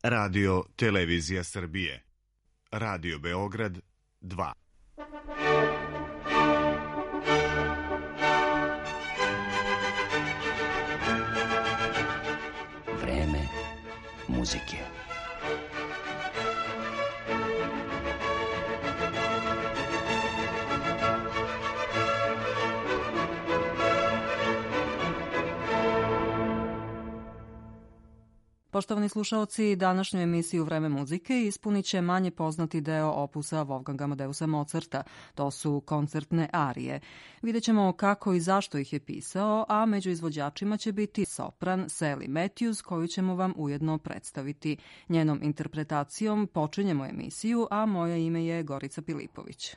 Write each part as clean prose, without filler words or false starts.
Radio Televizija Srbije. Radio Beograd 2. Vreme muzike. Poštovani slušaoci, današnju emisiju Vreme muzike ispunit će manje poznati deo opusa Wolfganga Amadeusa Mozarta. To su koncertne arije. Vidjet ćemo kako i zašto ih je pisao, a među izvođačima će biti sopran Sally Matthews, koju ćemo vam ujedno predstaviti. Njenom interpretacijom počinjemo emisiju, a moje ime je Gorica Pilipović.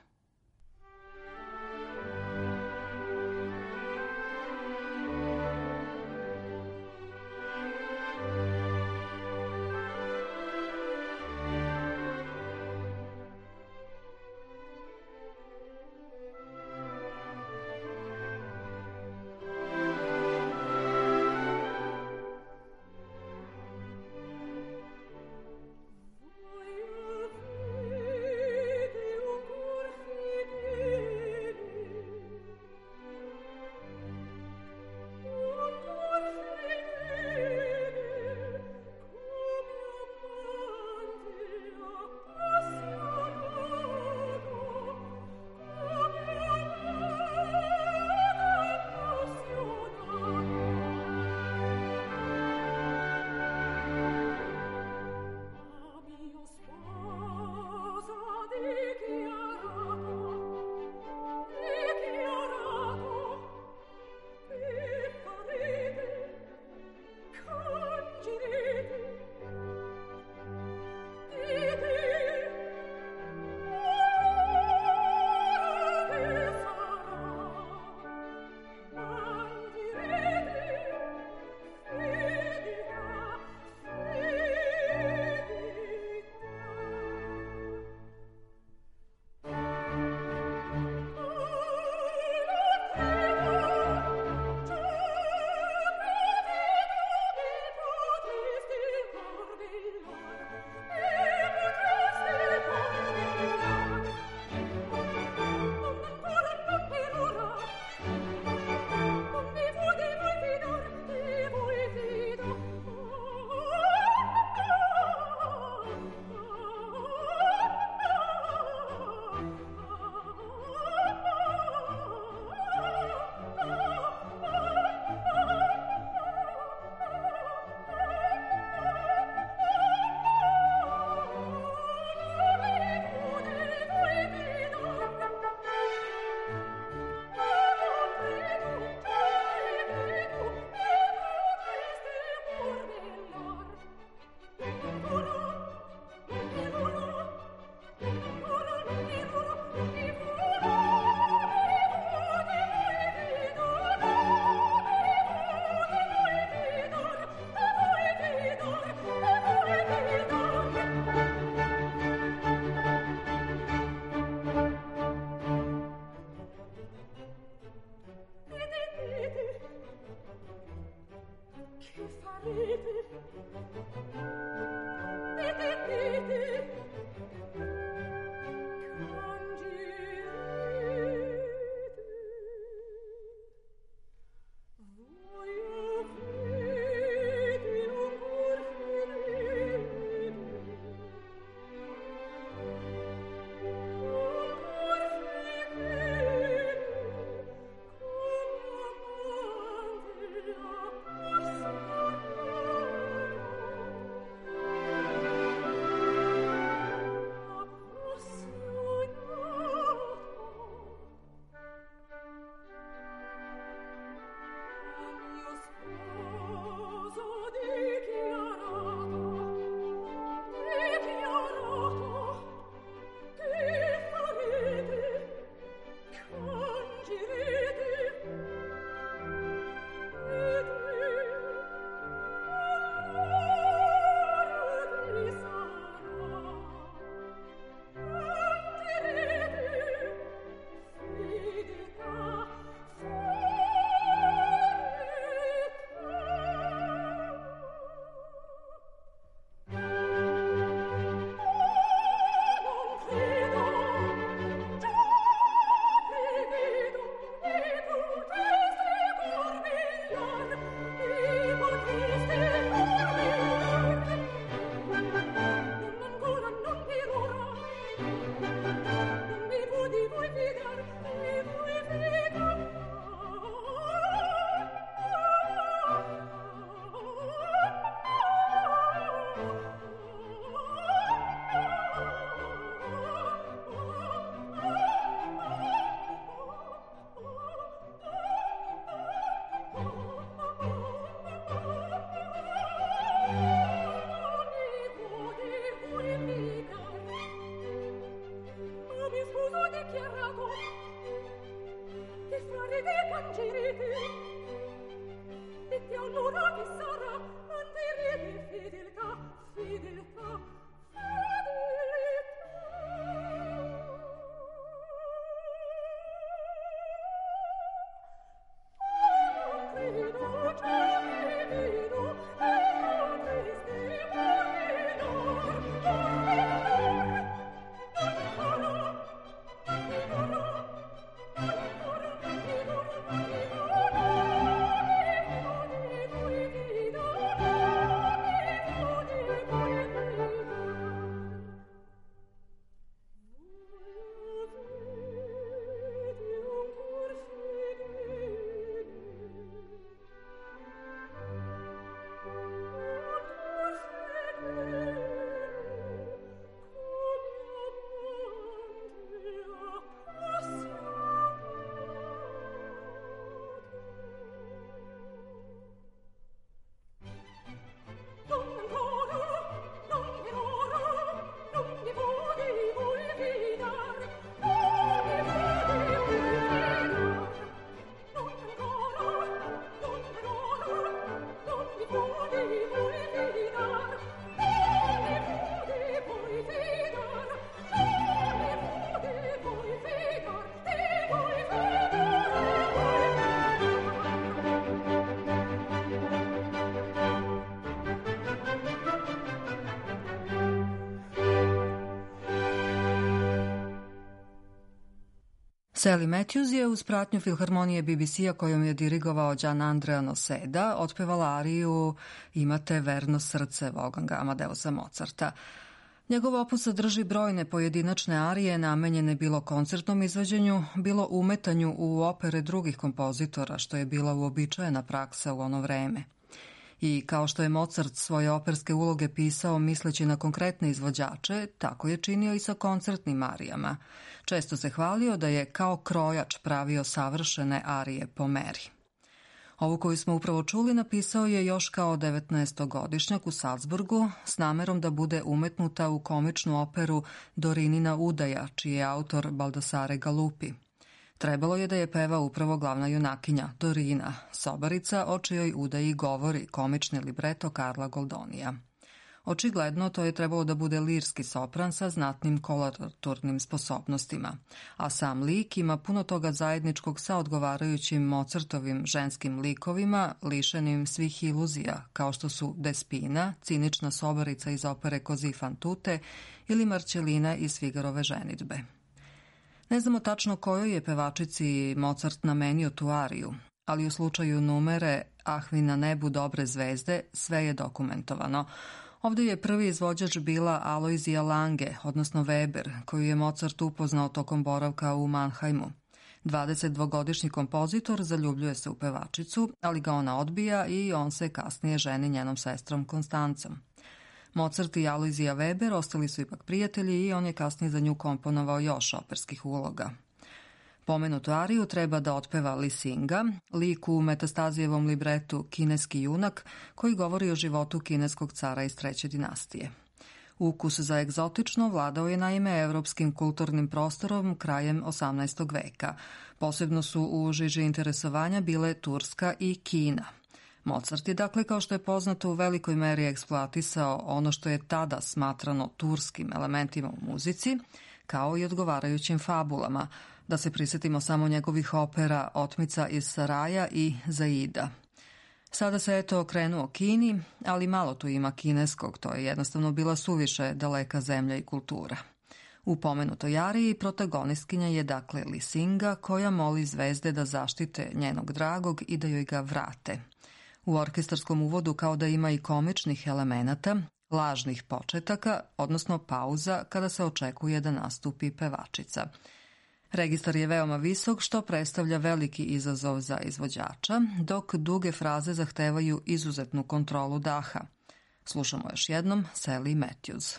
Sally Matthews je uz pratnju Filharmonije BBC-a kojom je dirigovao Gian Andrea Noseda otpevala ariju Imate verno srce Wolfganga Amadeusa Mozarta. Njegov opus sadrži brojne pojedinačne arije namenjene bilo koncertnom izvođenju, bilo umetanju u opere drugih kompozitora, što je bila uobičajena praksa u ono vreme. I kao što je Mozart svoje operske uloge pisao misleći na konkretne izvođače, tako je činio i sa koncertnim arijama. Često se hvalio da je kao krojač pravio savršene arije po meri. Ovu koju smo upravo čuli napisao je još kao 19-godišnjak u Salzburgu s namerom da bude umetnuta u komičnu operu Dorinina udaja, čiji je autor Baldassare Galuppi. Trebalo je da je peva upravo glavna junakinja, Dorina, sobarica o čijoj udaji govori komični libreto Karla Goldonija. Očigledno to je trebalo da bude lirski sopran sa znatnim koloraturnim sposobnostima, a sam lik ima puno toga zajedničkog sa odgovarajućim Mozartovim ženskim likovima, lišenim svih iluzija, kao što su Despina, cinična sobarica iz opere Così fan tutte ili Marcellina iz Figarove ženidbe. Ne znamo tačno kojoj je pevačici Mozart namenio tu ariju, ali u slučaju numere Ah vi na nebu dobre zvezde sve je dokumentovano. Ovdje je prvi izvođač bila Aloizija Lange, odnosno Weber, koju je Mozart upoznao tokom boravka u Mannheimu. 22-godišnji kompozitor zaljubljuje se u pevačicu, ali ga ona odbija i on se kasnije ženi njenom sestrom Konstancom. Mozart i Aloizija Weber ostali su ipak prijatelji i on je kasnije za nju komponovao još operskih uloga. Pomenutu ariju treba da otpeva Lisinga, lik u Metastazijevom libretu Kineski junak, koji govori o životu kineskog cara iz 3. dinastije. Ukus za egzotično vladao je naime evropskim kulturnim prostorom krajem 18. veka. Posebno su u žiži interesovanja bile Turska i Kina. Mozart je dakle, kao što je poznato, u velikoj meri eksploatisao ono što je tada smatrano turskim elementima u muzici, kao i odgovarajućim fabulama. Da se prisjetimo samo njegovih opera Otmica iz Saraja i Zaida. Sada se eto okrenuo Kini, ali malo tu ima kineskog, to je jednostavno bila suviše daleka zemlja i kultura. U pomenutoj ariji protagonistkinja je dakle Lisinga, koja moli zvezde da zaštite njenog dragog i da joj ga vrate. U orkestarskom uvodu kao da ima i komičnih elemenata, lažnih početaka, odnosno pauza kada se očekuje da nastupi pevačica. Registar je veoma visok, što predstavlja veliki izazov za izvođača, dok duge fraze zahtevaju izuzetnu kontrolu daha. Slušamo još jednom Sally Matthews.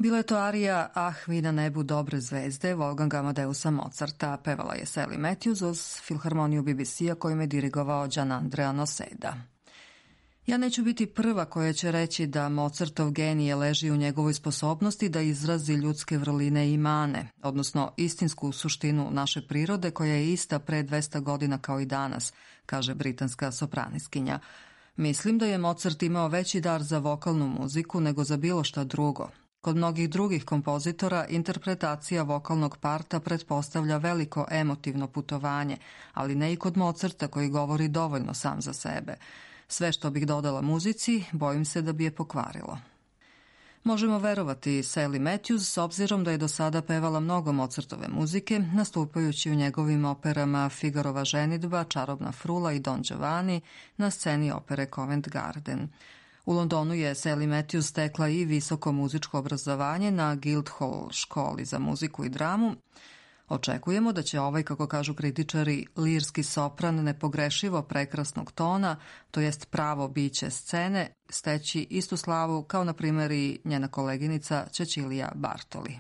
Bila je to arija Ah, vi na nebu dobre zvezde Wolfganga Amadeusa Mozarta, pevala je Sally Matthews uz filharmoniju BBC-a kojim je dirigovao Gianandrea Noseda. Ja neću biti prva koja će reći da Mozartov genije leži u njegovoj sposobnosti da izrazi ljudske vrline i mane, odnosno istinsku suštinu naše prirode koja je ista pre 200 godina kao i danas, kaže britanska sopraniskinja. Mislim da je Mozart imao veći dar za vokalnu muziku nego za bilo šta drugo. Kod mnogih drugih kompozitora interpretacija vokalnog parta pretpostavlja veliko emotivno putovanje, ali ne i kod Mozarta koji govori dovoljno sam za sebe. Sve što bih dodala muzici, bojim se da bi je pokvarilo. Možemo verovati Sally Matthews s obzirom da je do sada pevala mnogo Mozartove muzike, nastupajući u njegovim operama Figarova ženidba, Čarobna frula i Don Giovanni na sceni opere Covent Garden. U Londonu je Sally Matthews stekla i visoko muzičko obrazovanje na Guildhall školi za muziku i dramu. Očekujemo da će ovaj, kako kažu kritičari, lirski sopran nepogrešivo prekrasnog tona, to jest pravo biće scene, steći istu slavu kao na primjer i njena koleginica Cecilia Bartoli.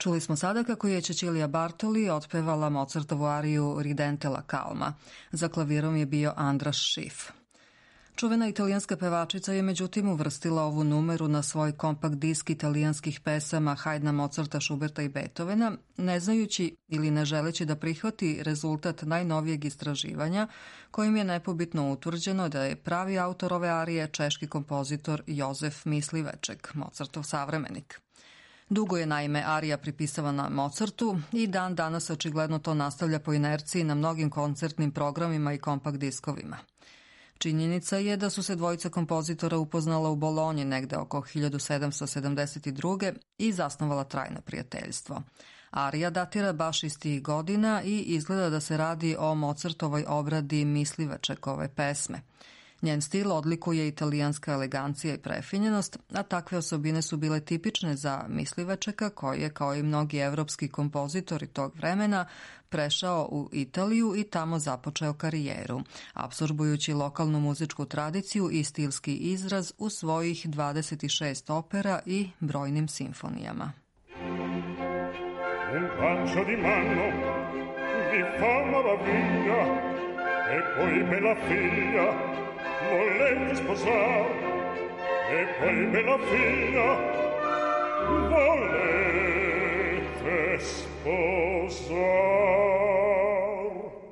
Čuli smo sada kako je Cecilia Bartoli otpevala Mozartovu ariju Ridente la calma. Za klavirom je bio Andras Schiff. Čuvena italijanska pevačica je međutim uvrstila ovu numeru na svoj kompakt disk italijanskih pesama Haydna, Mozarta, Schuberta i Beethovena, ne znajući ili ne želeći da prihvati rezultat najnovijeg istraživanja kojim je nepobitno utvrđeno da je pravi autor ove arije češki kompozitor Jozef Misliveček, Mozartov savremenik. Dugo je naime arija pripisavana Mozartu i dan danas očigledno to nastavlja po inerciji na mnogim koncertnim programima i kompakt diskovima. Činjenica je da su se dvojica kompozitora upoznala u Bolonji negde oko 1772. i zasnovala trajno prijateljstvo. Arija datira baš iz tih godina i izgleda da se radi o Mozartovoj obradi Mislivečekove pesme. Njen stil odlikuje italijanska elegancija i prefinjenost, a takve osobine su bile tipične za Mislivečeka koji je, kao i mnogi evropski kompozitori tog vremena, prešao u Italiju i tamo započeo karijeru, apsorbujući lokalnu muzičku tradiciju i stilski izraz u svojih 26 opera i brojnim simfonijama. Un bacio di mano mi fa meraviglia e poi bella figlia volete sposar e poi bella figlia volete sposar.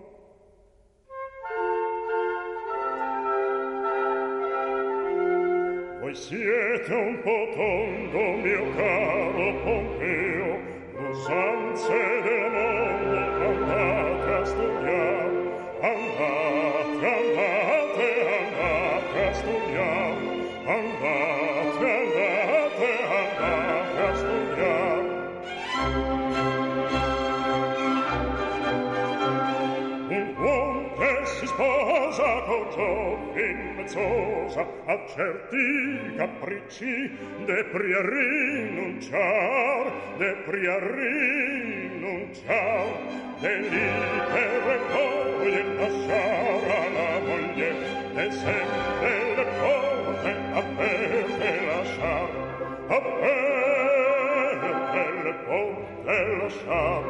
Voi siete un po' tondo, mio caro Pompeo, l'usanze del mondo andate a studiar, andate, andate, andate a studiar, andate, andate, andate a studiar. Un uomo che si sposa con giovin mezzosa a certi capricci depri a rinunciar, depri a rinunciar, e lì per poi lasciar alla moglie e sempre le porte aperte lasciar, aperte le porte lasciar,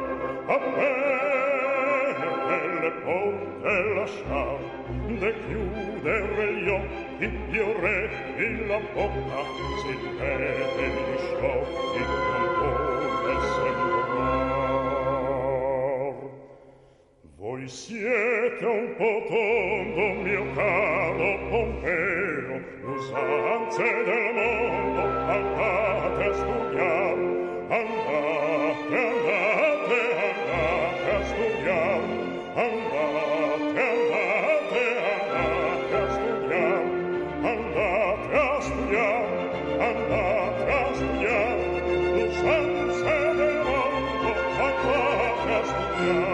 aperte le porte lasciar, de chiudere gli occhi, io re in la bocca, si vede gli sciocchi non vuole sembrar. Voi siete un po' tondo, mio caro Pompeo, l'usanze del mondo andate a studiar, andate, andate, andate a studiar, andate, andate, andate a studiar, andate a studiar, andate a studiar, l'usanze del mondo andate a studiar.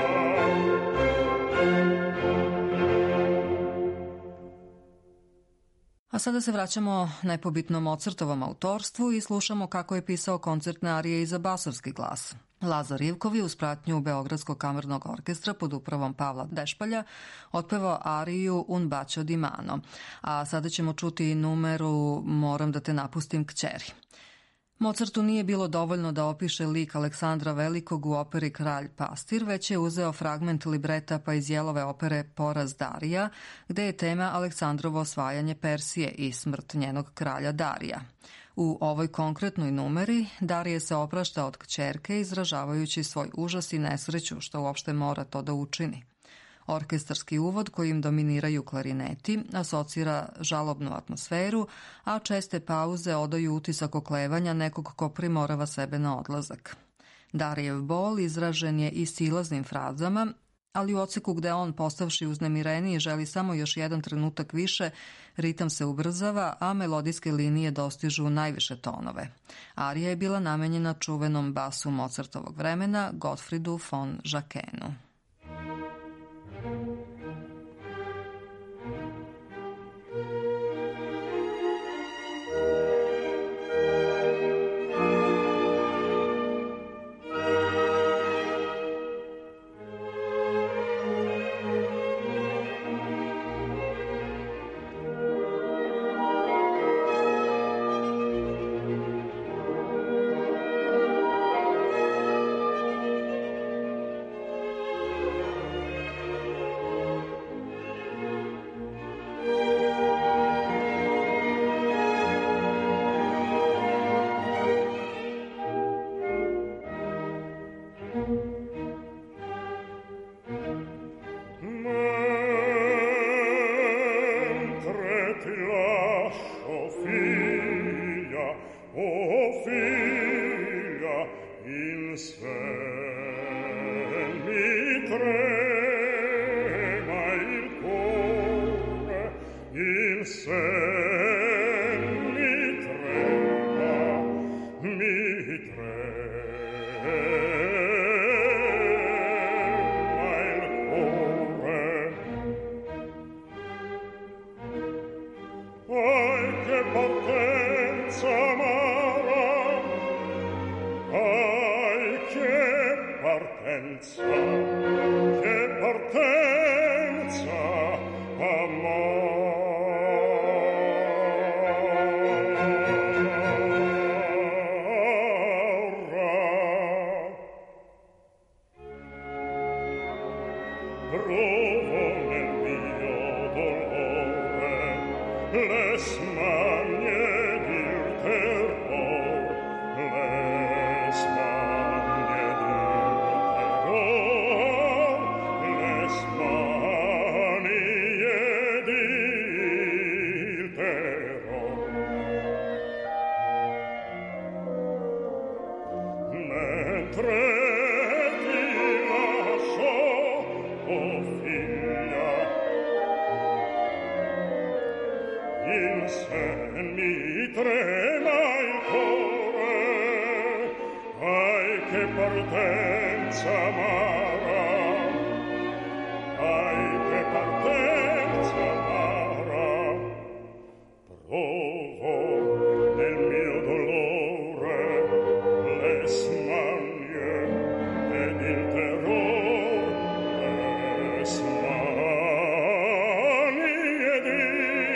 A sada se vraćamo nepobitnom Mozartovom autorstvu i slušamo kako je pisao koncertne arije i za basovski glas. Lazar Ivkov je uz pratnju Beogradskog kamernog orkestra pod upravom Pavla Dešpalja otpevao ariju Un bacio di mano, a sada ćemo čuti numeru Moram da te napustim kćeri. Mozartu nije bilo dovoljno da opiše lik Aleksandra Velikog u operi Kralj pastir, već je uzeo fragment libreta pa iz Jelove opere Poraz Darija, gde je tema Aleksandrovo osvajanje Persije i smrt njenog kralja Darija. U ovoj konkretnoj numeri Darije se oprašta od kćerke izražavajući svoj užas i nesreću što uopšte mora to da učini. Orkestarski uvod kojim dominiraju klarineti asocira žalobnu atmosferu, a česte pauze odaju utisak oklevanja nekog ko primorava sebe na odlazak. Darijev bol izražen je i silaznim frazama, ali u odseku gde on, postavši uznemireniji, želi samo još jedan trenutak više, ritam se ubrzava, a melodijske linije dostižu najviše tonove. Arija je bila namenjena čuvenom basu Mozartovog vremena, Gottfriedu von Jacquenu. che partenza amara, ai che partenza amara. Provo nel mio dolore le smanie del terror, le smanie del terror, le smanie del terror. Mentre mi trema il cuore, ai che partenza amara, ai che partenza amara. Provo nel mio dolore le smanie ed il terror, le smanie ed il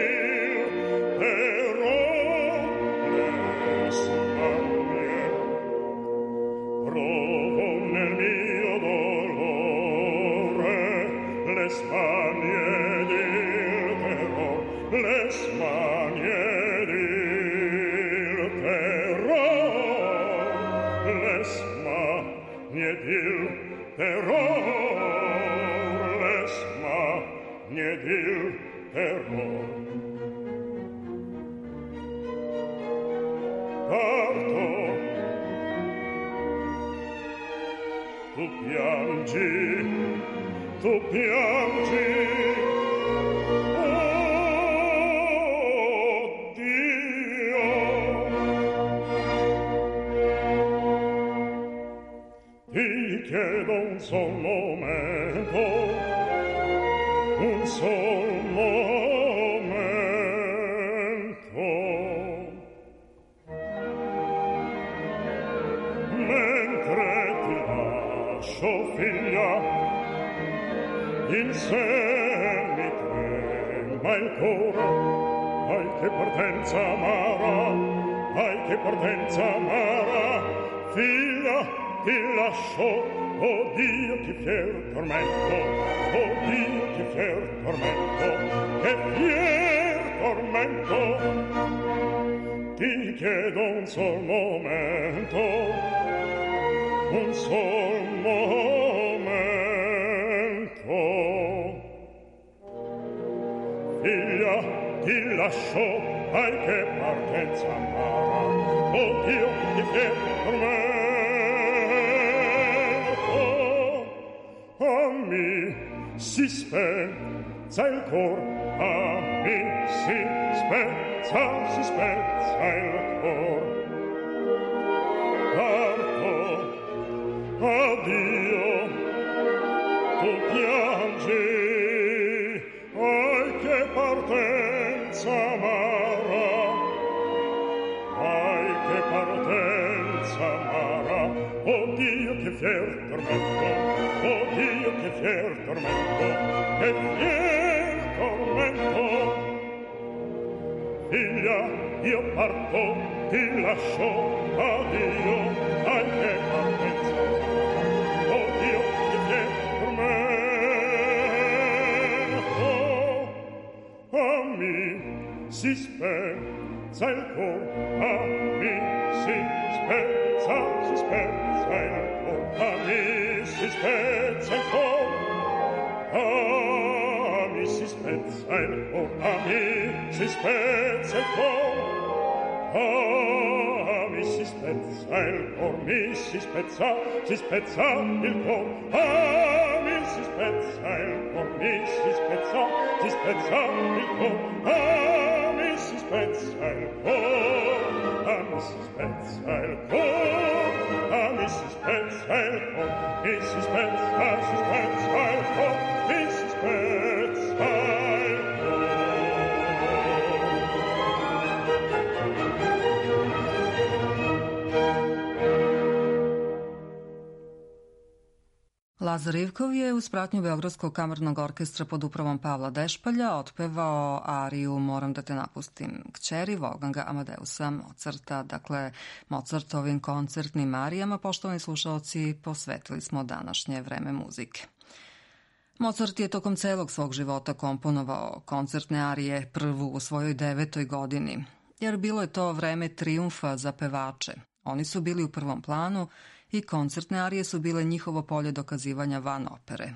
tu piangi, oh Dio. Ti chiedo un sol momento, un sol momento, mentre ti lascio, figlia, in sé mi trema il cuore, ai che partenza amara, ai che partenza amara. Figlia, ti lascio, oh Dio, che fier tormento, oh Dio, che fier tormento, che fier tormento. Ti chiedo un sol momento, un sol momento. Figlia, ti lascio, ai che partenza amara, oh Dio, che fier tormento. A mi si spezza il cor, a mi si spezza il cor. Parto, addio, tu piangi, ai che partenza amara, ai che partenza amara. Oh Dio, che fier tormento, oh Dio, che fier tormento, che fier tormento. Figlia, io parto, ti lascio, addio, ai che partenza amara. Oh Dio, che fier tormento. A mi si spezza il cor, a mi si spezza il cor, a mi si spezza il cor, a mi si spezza il cor, a mi si spezza il cor, a mi si spezza il cor, mi si spezza il cor, a mi si spezza il cor, mi si spezza il cor, a mi si spezza il cor, a mi si spezza il cor, a mi si spezza il cor, mi si spezza il cor, mi si spezza il cor. Lazar Ivkov je uz pratnju Beogradskog kamernog orkestra pod upravom Pavla Dešpalja otpevao ariju Moram da te napustim kćeri Wolfganga Amadeusa Mozarta. Dakle, Mozartovim koncertnim arijama, poštovani slušalci, posvetili smo današnje vreme muzike. Mozart je tokom celog svog života komponovao koncertne arije, prvu u svojoj 9. godini, jer bilo je to vreme trijumfa za pevače. Oni su bili u prvom planu i koncertne arije su bile njihovo polje dokazivanja van opere.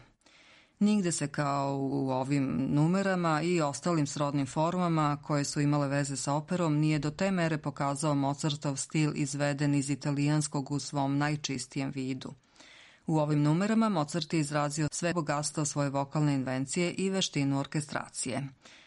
Nigde se kao u ovim numerama i ostalim srodnim formama koje su imale veze sa operom nije do te mere pokazao Mozartov stil izveden iz italijanskog u svom najčistijem vidu. U ovim numerama Mozart je izrazio sve bogatstvo svoje vokalne invencije i veštinu orkestracije.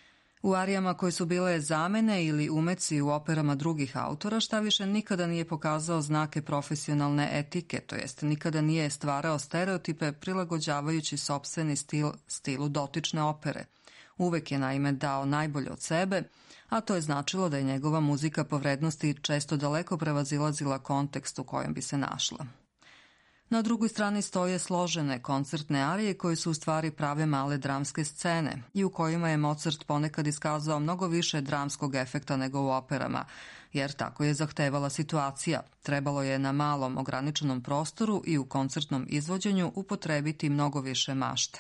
U arijama koje su bile zamene ili umeci u operama drugih autora, šta više nikada nije pokazao znake profesionalne etike, to jest nikada nije stvarao stereotipe prilagođavajući sopstveni stil stilu dotične opere. Uvek je naime dao najbolje od sebe, a to je značilo da je njegova muzika po vrednosti često daleko prevazilazila kontekst u kojem bi se našla. Na drugoj strani stoje složene koncertne arije koje su u stvari prave male dramske scene i u kojima je Mozart ponekad iskazao mnogo više dramskog efekta nego u operama, jer tako je zahtevala situacija. Trebalo je na malom ograničenom prostoru i u koncertnom izvođenju upotrebiti mnogo više mašte.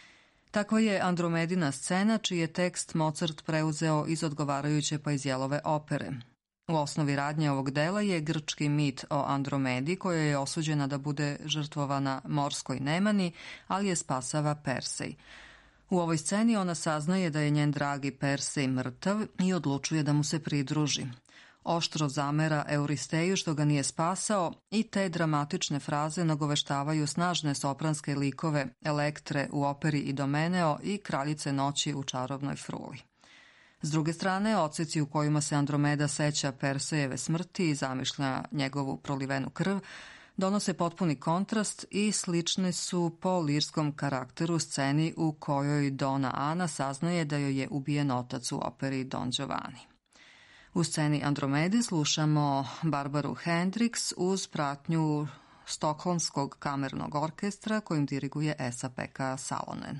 Takva je Andromedina scena, čiji je tekst Mozart preuzeo iz odgovarajuće Paisielove opere. U osnovi radnje ovog dela je grčki mit o Andromedi, koja je osuđena da bude žrtvovana morskoj nemani, ali je spasava Persej. U ovoj sceni ona saznaje da je njen dragi Persej mrtav i odlučuje da mu se pridruži. Oštro zamera Euristeju što ga nije spasao i te dramatične fraze nagoveštavaju snažne sopranske likove Elektre u operi Idomeneo i Kraljice noći u Čarobnoj fruli. S druge strane, odseci u kojima se Andromeda seća Persejeve smrti i zamišlja njegovu prolivenu krv, donose potpuni kontrast i slični su po lirskom karakteru sceni u kojoj Dona Ana saznaje da joj je ubijen otac u operi Don Giovanni. U sceni Andromede slušamo Barbaru Hendricks uz pratnju Stokholmskog kamernog orkestra kojim diriguje Esa-Pekka Salonen.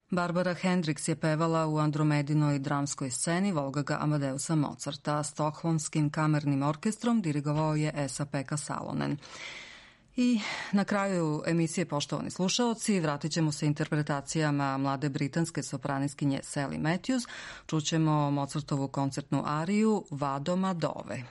Barbara Hendricks je pevala u Andromedinoj dramskoj sceni Wolfganga Amadeusa Mozarta. Stokholmskim kamernim orkestrom dirigovao je Esa-Pekka Salonen. I na kraju emisije, poštovani slušaoci, vratit ćemo se interpretacijama mlade britanske sopraniskinje Sally Matthews. Čućemo Mozartovu koncertnu ariju Vado Madove.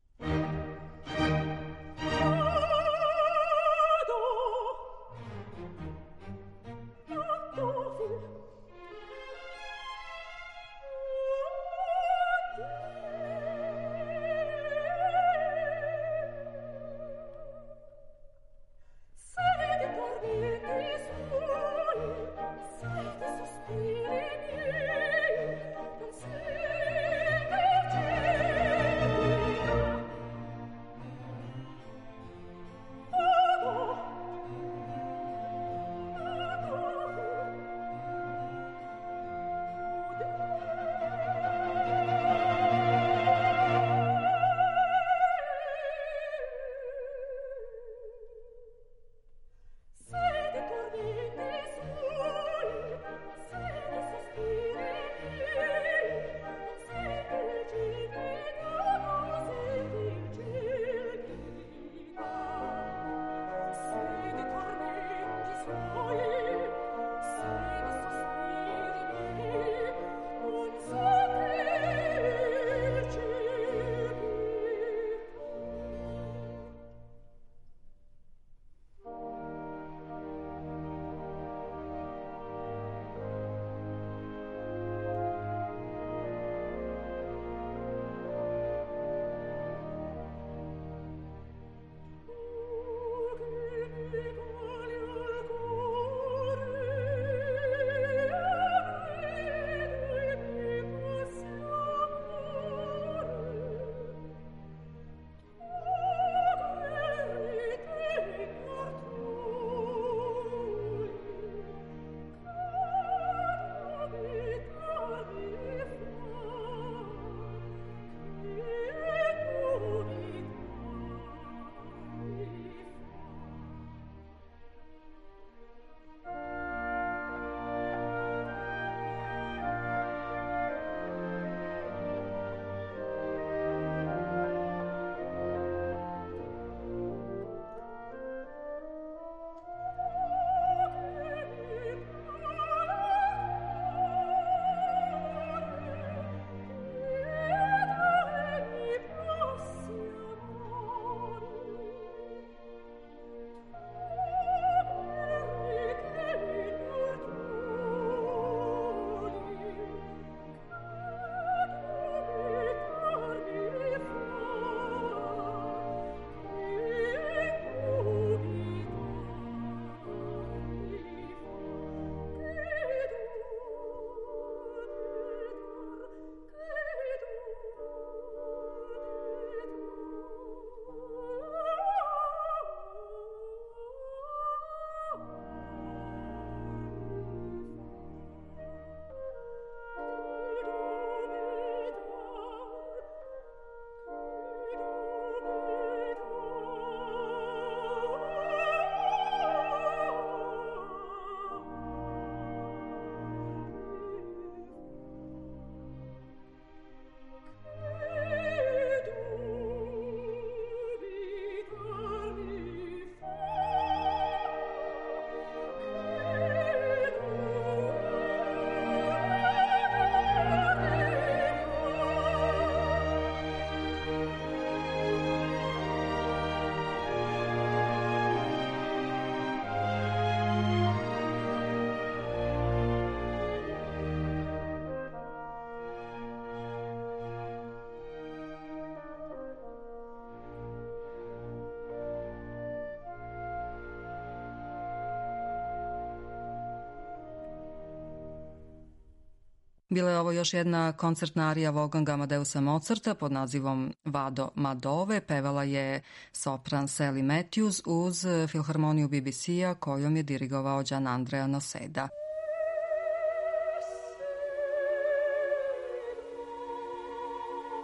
Bila je ovo još jedna koncertna arija Wolfganga Amadeusa Mozarta pod nazivom Vado Madove. Pevala je sopran Sally Matthews uz Filharmoniju BBC-a kojom je dirigovao Gianandrea Noseda.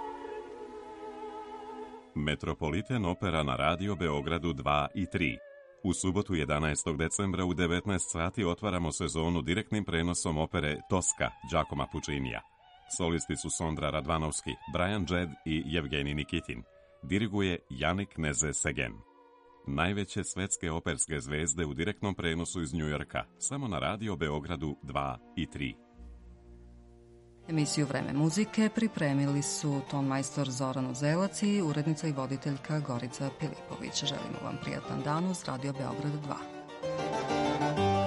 Metropoliten opera na Radio Beogradu 2 i 3. U subotu 11. decembra u 19 sati otvaramo sezonu direktnim prenosom opere Toska Giacomo Puccinija. Solisti su Sondra Radvanovski, Brian Jed i Jevgenij Nikitin. Diriguje Janik Neze-Segen. Najveće svetske operske zvezde u direktnom prenosu iz Njujorka, samo na Radio Beogradu 2 i 3. Emisiju Vreme muzike pripremili su tonmajstor Zoran Uzelac i urednica i voditeljka Gorica Pilipović. Želimo vam prijatan dan uz Radio Beograd 2.